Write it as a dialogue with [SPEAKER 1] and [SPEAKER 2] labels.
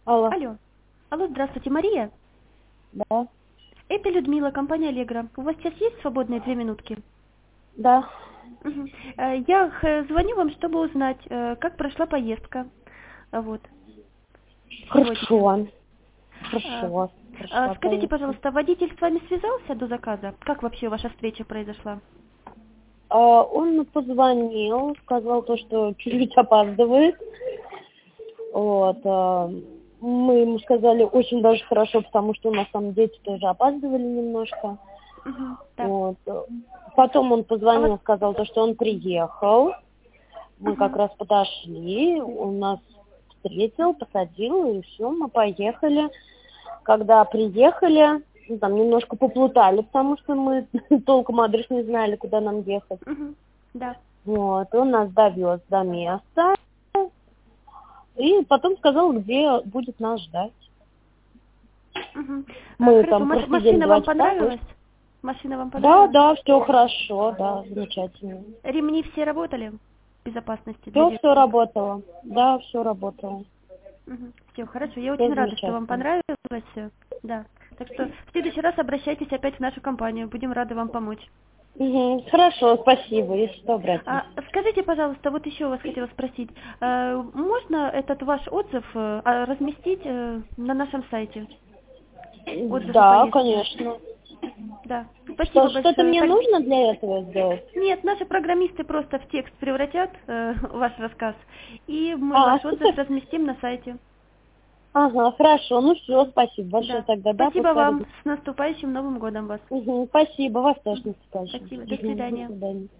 [SPEAKER 1] Алло,
[SPEAKER 2] Алло. Алло, здравствуйте, Мария.
[SPEAKER 1] да,
[SPEAKER 2] Это Людмила, компания Allegro. У вас сейчас есть свободные 2 минутки?
[SPEAKER 1] да,
[SPEAKER 2] Мгм. Я звоню вам, чтобы узнать, как прошла поездка. Вот, сегодня.
[SPEAKER 1] хорошо, хорошо, прошла
[SPEAKER 2] Скажите,
[SPEAKER 1] поездка.
[SPEAKER 2] пожалуйста, водитель с вами связался до заказа? Как вообще ваша встреча произошла?
[SPEAKER 1] Он позвонил, сказал то, что чуть-чуть опаздывает. Вот, мы ему сказали очень даже хорошо, потому что у нас там дети тоже опаздывали немножко.
[SPEAKER 2] Мгм, да.
[SPEAKER 1] Вот. Потом он
[SPEAKER 2] А вас...
[SPEAKER 1] позвонил, сказал то, что он приехал. Мы как
[SPEAKER 2] Мгм,
[SPEAKER 1] раз подошли, он нас встретил, посадил, и все, мы поехали. Когда приехали, ну, там немножко поплутали, потому что мы толком адрес не знали, куда нам ехать.
[SPEAKER 2] мгм, да.
[SPEAKER 1] Вот, он нас довез до места, и потом сказал, где будет нас ждать.
[SPEAKER 2] Мгм.
[SPEAKER 1] Мы
[SPEAKER 2] Хорошо,
[SPEAKER 1] там просидели
[SPEAKER 2] машина
[SPEAKER 1] 2
[SPEAKER 2] вам
[SPEAKER 1] часа.
[SPEAKER 2] понравилась? Машина вам
[SPEAKER 1] Да,
[SPEAKER 2] понравилась?
[SPEAKER 1] да, все хорошо, да, замечательно.
[SPEAKER 2] Ремни все работали? Безопасности для
[SPEAKER 1] Все
[SPEAKER 2] девушек?
[SPEAKER 1] работало, да, все работало.
[SPEAKER 2] Все, хорошо. Я
[SPEAKER 1] Все
[SPEAKER 2] очень рада, что вам
[SPEAKER 1] замечательно.
[SPEAKER 2] понравилось все. Да. Так что в следующий раз обращайтесь опять в нашу компанию. Будем рады вам помочь.
[SPEAKER 1] Мгм, хорошо, спасибо, если что, обратимся.
[SPEAKER 2] Скажите, пожалуйста, вот еще вас хотела спросить. Можно этот ваш отзыв разместить на нашем сайте? Отзыв о
[SPEAKER 1] Да,
[SPEAKER 2] поездке.
[SPEAKER 1] конечно.
[SPEAKER 2] Да. Спасибо
[SPEAKER 1] Что-то
[SPEAKER 2] большое.
[SPEAKER 1] мне
[SPEAKER 2] Так,
[SPEAKER 1] нужно для этого сделать?
[SPEAKER 2] нет, наши программисты просто в текст превратят ваш рассказ, и мы
[SPEAKER 1] А,
[SPEAKER 2] ваш отзыв разместим на сайте.
[SPEAKER 1] ага, хорошо, ну все, спасибо большое
[SPEAKER 2] Да.
[SPEAKER 1] тогда, да,
[SPEAKER 2] Спасибо
[SPEAKER 1] пускай.
[SPEAKER 2] вам. С наступающим Новым годом вас.
[SPEAKER 1] Спасибо, вас тоже наступающим.
[SPEAKER 2] Спасибо. До
[SPEAKER 1] До
[SPEAKER 2] свидания.
[SPEAKER 1] свидания.